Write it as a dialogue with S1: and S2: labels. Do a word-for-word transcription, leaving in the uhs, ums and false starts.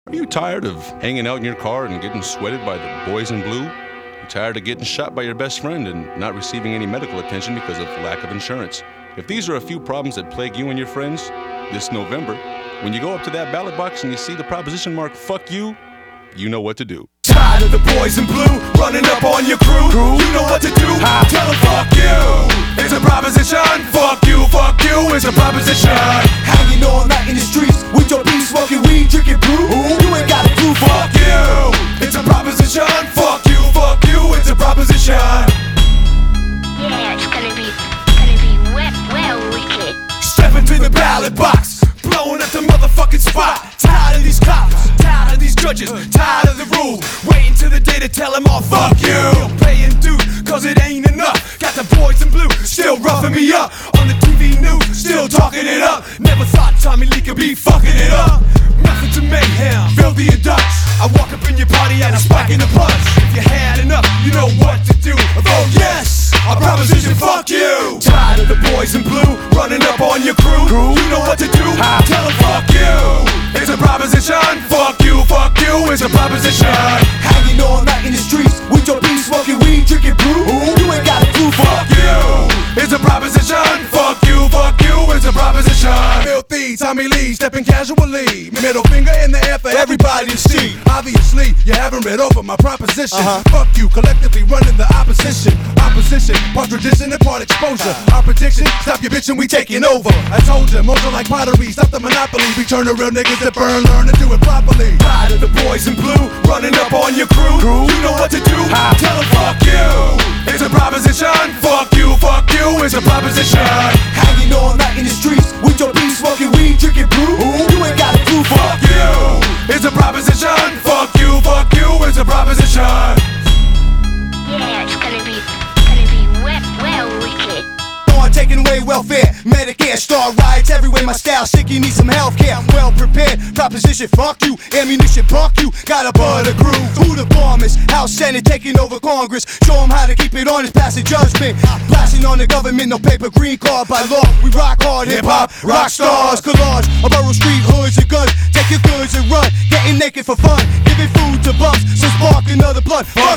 S1: Are you tired of hanging out in your car and getting sweated by the boys in blue? You tired of getting shot by your best friend and not receiving any medical attention because of lack of insurance? If these are a few problems that plague you and your friends this November, when you go up to that ballot box and you see the proposition mark, fuck you, you know what to do.
S2: Tired of the boys in blue running up on your crew? crew? You know what to do. Ha. Tell them fuck you. It's a proposition. Fuck you, fuck you. It's a proposition. Hanging all night in the streets with your beef, smoking weed, drinking brew. Ooh. You ain't got a clue. Fuck you. It's a proposition. Fuck you, fuck you. It's a proposition.
S3: Yeah, it's gonna be, gonna be well, well wicked.
S2: Step into the ballot box, blowing at the motherfucking spot. Tired of these cops, tired of these judges, tired of the rules. Waiting till the day to tell them all fuck you. Paying dues, cause it ain't enough. Got the boys in blue, still roughing me up. On the T V news, still talking it up. Never thought Tommy Lee could be fucking it up. Nothing to mayhem, filthy and Dutch. I walk up in your party and I spike in the punch. If you had enough, you know what to do. Vote yes, a proposition, fuck you. Tired of the boys in blue running up on your crew. crew? You know what to do. Ha. Tell them fuck you. It's a proposition. Fuck you, fuck you. It's a proposition. Hanging all night in the streets with your beef, smoking weed, drinking brew. Ooh. You ain't got a clue. Fuck you. It's a proposition. Fuck you, fuck you. It's a proposition. Filthy Tommy Lee stepping casually. Middle finger in the air for everybody to see. Obviously, you haven't read over my proposition. Uh-huh. Fuck you, collectively running the opposition. Opposition, part tradition and part exposure. Our prediction, stop your bitchin', we taking over. I told you, motion like pottery, stop the monopoly. We turn the real niggas that burn, learn to do it properly. Tired of the boys in blue running up on your crew. crew? You know what to do. Ha. Tell them fuck you. It's a proposition. Fuck you, fuck you. It's a proposition. Hanging all night in the streets with your beef, smoking weed, drinking brew. Ooh. You ain't got a clue. Fuck you. It's a proposition. Fuck you, fuck you. It's a proposition.
S3: Yeah, it's gonna be, gonna be well, well wicked.
S2: Taking away welfare, Medicare, star riots everywhere. My style sick, you need some health care. I'm well prepared. Proposition, fuck you. Ammunition, fuck you. Got a butter groove. Who the bomb is? House Senate taking over Congress. Show them how to keep it honest, passing judgment. Blasting on the government, no paper, green card by law. We rock hard, hip hop, rock stars, collage. A borough street, hoods and guns. Take your goods and run. Getting naked for fun. Giving food to bums, so spark another blood. Fuck